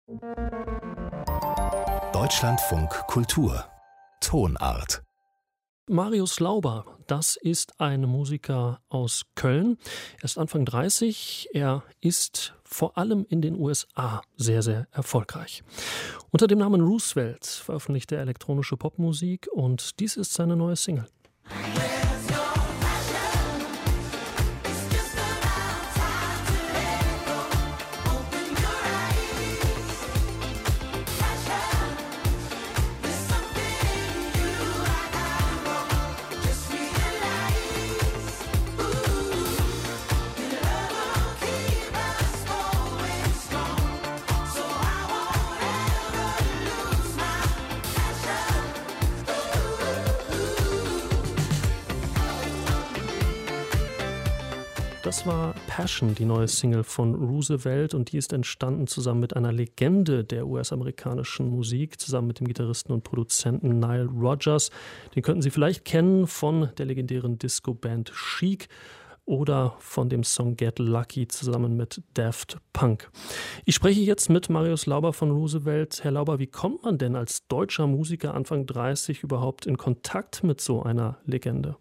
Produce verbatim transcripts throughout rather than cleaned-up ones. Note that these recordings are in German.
Deutschlandfunk Kultur Tonart. Marius Lauber, das ist ein Musiker aus Köln. Er ist Anfang dreißig. Er ist vor allem in den U S A sehr, sehr erfolgreich. Unter dem Namen Roosevelt veröffentlicht er elektronische Popmusik und dies ist seine neue Single. Das war Passion, die neue Single von Roosevelt, und die ist entstanden zusammen mit einer Legende der U S-amerikanischen Musik, zusammen mit dem Gitarristen und Produzenten Nile Rodgers. Den könnten Sie vielleicht kennen von der legendären Disco-Band Chic oder von dem Song Get Lucky zusammen mit Daft Punk. Ich spreche jetzt mit Marius Lauber von Roosevelt. Herr Lauber, wie kommt man denn als deutscher Musiker Anfang dreißig überhaupt in Kontakt mit so einer Legende?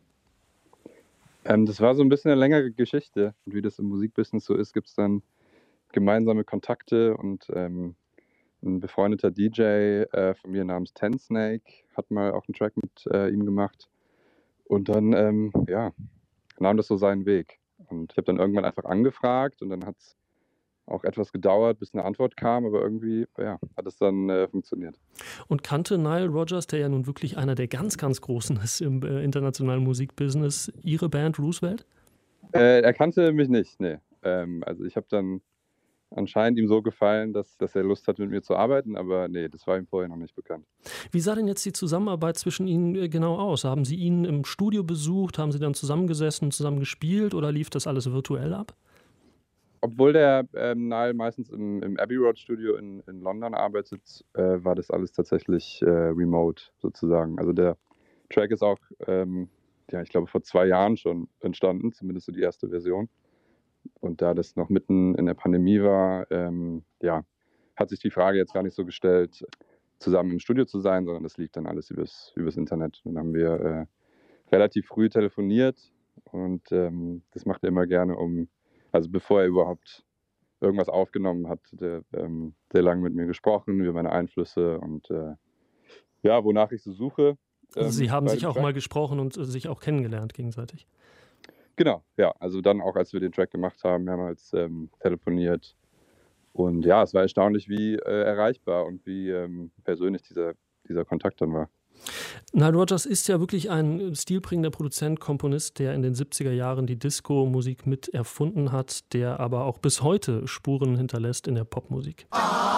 Ähm, das war so ein bisschen eine längere Geschichte. Und wie das im Musikbusiness so ist, gibt es dann gemeinsame Kontakte und ähm, ein befreundeter D J äh, von mir namens Ten Snake hat mal auch einen Track mit äh, ihm gemacht. Und dann, ähm, ja, nahm das so seinen Weg. Und ich habe dann irgendwann einfach angefragt und dann hat es auch etwas gedauert, bis eine Antwort kam, aber irgendwie, ja, hat es dann äh, funktioniert. Und kannte Nile Rodgers, der ja nun wirklich einer der ganz, ganz Großen ist im äh, internationalen Musikbusiness, Ihre Band Roosevelt? Äh, er kannte mich nicht, nee. Ähm, also ich habe dann anscheinend ihm so gefallen, dass, dass er Lust hat, mit mir zu arbeiten, aber nee, das war ihm vorher noch nicht bekannt. Wie sah denn jetzt die Zusammenarbeit zwischen Ihnen äh, genau aus? Haben Sie ihn im Studio besucht, haben Sie dann zusammengesessen, zusammen gespielt oder lief das alles virtuell ab? Obwohl der ähm, Nile meistens im, im Abbey Road Studio in, in London arbeitet, äh, war das alles tatsächlich äh, remote sozusagen. Also der Track ist auch, ähm, ja, ich glaube, vor zwei Jahren schon entstanden, zumindest so die erste Version. Und da das noch mitten in der Pandemie war, ähm, ja, hat sich die Frage jetzt gar nicht so gestellt, zusammen im Studio zu sein, sondern das lief dann alles übers, übers Internet. Und dann haben wir äh, relativ früh telefoniert und ähm, das macht er immer gerne, um Also bevor er überhaupt irgendwas aufgenommen hat, der, ähm, sehr lange mit mir gesprochen über meine Einflüsse und äh, ja, wonach ich so suche. Ähm, Also Sie haben sich auch Track. mal gesprochen und äh, sich auch kennengelernt gegenseitig. Genau, ja. Also dann auch, als wir den Track gemacht haben, mehrmals ähm, telefoniert. Und ja, es war erstaunlich, wie äh, erreichbar und wie ähm, persönlich dieser, dieser Kontakt dann war. Nile Rodgers ist ja wirklich ein stilprägender Produzent, Komponist, der in den siebziger Jahren die Disco-Musik mit erfunden hat, der aber auch bis heute Spuren hinterlässt in der Popmusik.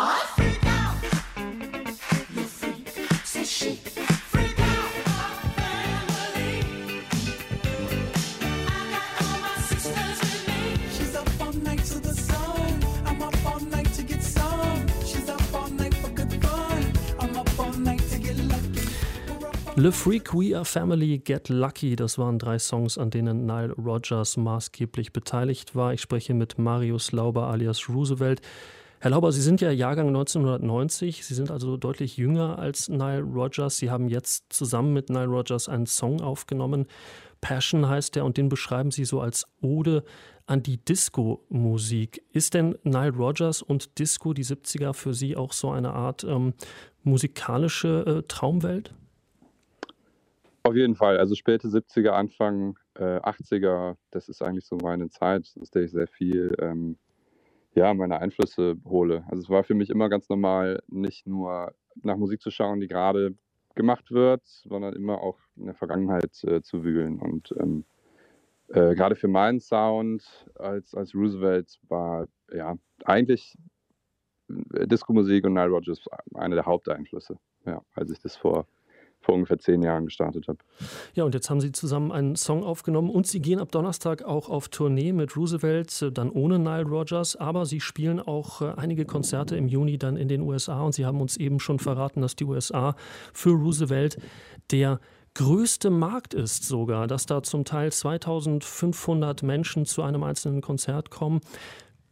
Le Freak, We Are Family, Get Lucky, das waren drei Songs, an denen Nile Rodgers maßgeblich beteiligt war. Ich spreche mit Marius Lauber alias Roosevelt. Herr Lauber, Sie sind ja Jahrgang neunzehnhundertneunzig, Sie sind also deutlich jünger als Nile Rodgers. Sie haben jetzt zusammen mit Nile Rodgers einen Song aufgenommen. Passion heißt der und den beschreiben Sie so als Ode an die Disco-Musik. Ist denn Nile Rodgers und Disco, die siebziger, für Sie auch so eine Art ähm, musikalische äh, Traumwelt? Auf jeden Fall, also späte siebziger, Anfang äh, achtziger, das ist eigentlich so meine Zeit, aus der ich sehr viel ähm, ja, meine Einflüsse hole. Also es war für mich immer ganz normal, nicht nur nach Musik zu schauen, die gerade gemacht wird, sondern immer auch in der Vergangenheit äh, zu wühlen. Und ähm, äh, gerade für meinen Sound als, als Roosevelt war ja eigentlich Disco-Musik und Nile Rodgers eine der Haupteinflüsse, ja, als ich das vor vor ungefähr zehn Jahren gestartet habe. Ja, und jetzt haben Sie zusammen einen Song aufgenommen und Sie gehen ab Donnerstag auch auf Tournee mit Roosevelt, dann ohne Nile Rodgers, aber Sie spielen auch einige Konzerte im Juni dann in den U S A und Sie haben uns eben schon verraten, dass die U S A für Roosevelt der größte Markt ist sogar, dass da zum Teil zweitausendfünfhundert Menschen zu einem einzelnen Konzert kommen.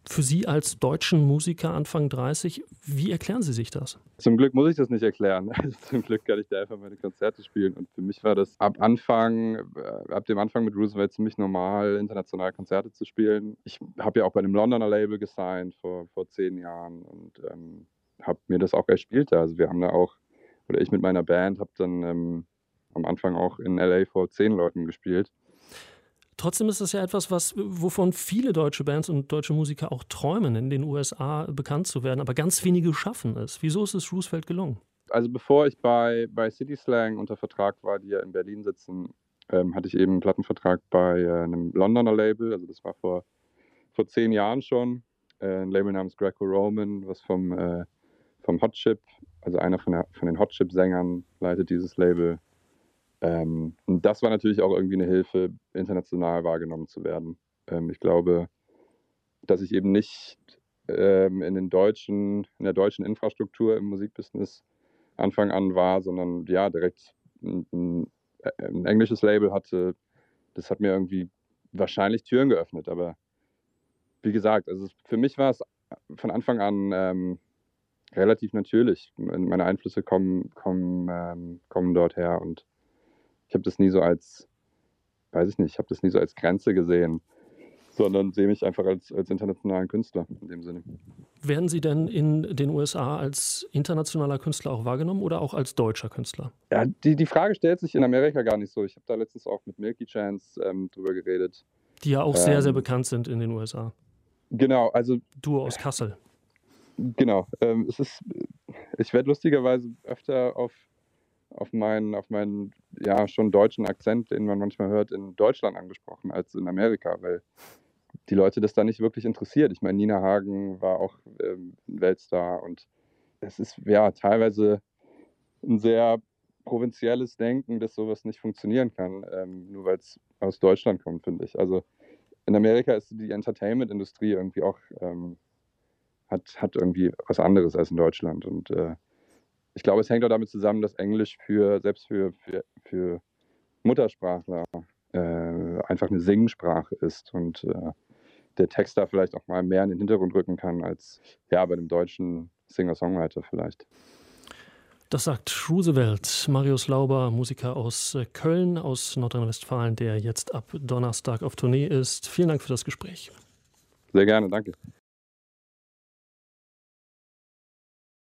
für Sie als deutschen Musiker Anfang dreißig, wie erklären Sie sich das? Zum Glück muss ich das nicht erklären. Also zum Glück kann ich da einfach meine Konzerte spielen. Und für mich war das ab Anfang, äh, ab dem Anfang mit Roosevelt ziemlich normal, international Konzerte zu spielen. Ich habe ja auch bei einem Londoner Label gesigned vor, vor zehn Jahren und ähm, habe mir das auch erspielt. Also wir haben da auch, oder ich mit meiner Band, habe dann ähm, am Anfang auch in L A vor zehn Leuten gespielt. Trotzdem ist das ja etwas, was, wovon viele deutsche Bands und deutsche Musiker auch träumen, in den U S A bekannt zu werden, aber ganz wenige schaffen es. Wieso ist es Roosevelt gelungen? Also bevor ich bei, bei City Slang unter Vertrag war, die ja in Berlin sitzen, ähm, hatte ich eben einen Plattenvertrag bei äh, einem Londoner Label. Also das war vor, vor zehn Jahren schon. Äh, ein Label namens Greco-Roman, was vom, äh, vom Hot Chip, also einer von, der, von den Hot Chip-Sängern leitet dieses Label. Ähm, und das war natürlich auch irgendwie eine Hilfe, international wahrgenommen zu werden. Ähm, ich glaube, dass ich eben nicht ähm, in, den deutschen, in der deutschen Infrastruktur im Musikbusiness Anfang an war, sondern ja, direkt ein, ein, ein englisches Label hatte. Das hat mir irgendwie wahrscheinlich Türen geöffnet. Aber wie gesagt, also für mich war es von Anfang an ähm, relativ natürlich. Meine Einflüsse kommen, kommen, ähm, kommen dort her und ich habe das nie so als, weiß ich nicht, ich habe das nie so als Grenze gesehen, sondern sehe mich einfach als, als internationalen Künstler in dem Sinne. Werden Sie denn in den U S A als internationaler Künstler auch wahrgenommen oder auch als deutscher Künstler? Ja, die, die Frage stellt sich in Amerika gar nicht so. Ich habe da letztens auch mit Milky Chance ähm, drüber geredet. Die ja auch ähm, sehr, sehr bekannt sind in den U S A. Genau, also... Duo aus Kassel. Genau, ähm, es ist, ich werde lustigerweise öfter auf auf meinen, auf meinen ja schon deutschen Akzent, den man manchmal hört, in Deutschland angesprochen als in Amerika, weil die Leute das da nicht wirklich interessiert. Ich meine, Nina Hagen war auch ähm, ein Weltstar und es ist ja teilweise ein sehr provinzielles Denken, dass sowas nicht funktionieren kann, ähm, nur weil es aus Deutschland kommt, finde ich. Also in Amerika ist die Entertainment-Industrie irgendwie auch, ähm, hat, hat irgendwie was anderes als in Deutschland und äh, ich glaube, es hängt auch damit zusammen, dass Englisch für, selbst für, für, für Muttersprachler äh, einfach eine Singsprache ist und äh, der Text da vielleicht auch mal mehr in den Hintergrund rücken kann als ja, bei einem deutschen Singer-Songwriter vielleicht. Das sagt Roosevelt. Marius Lauber, Musiker aus Köln, aus Nordrhein-Westfalen, der jetzt ab Donnerstag auf Tournee ist. Vielen Dank für das Gespräch. Sehr gerne, danke.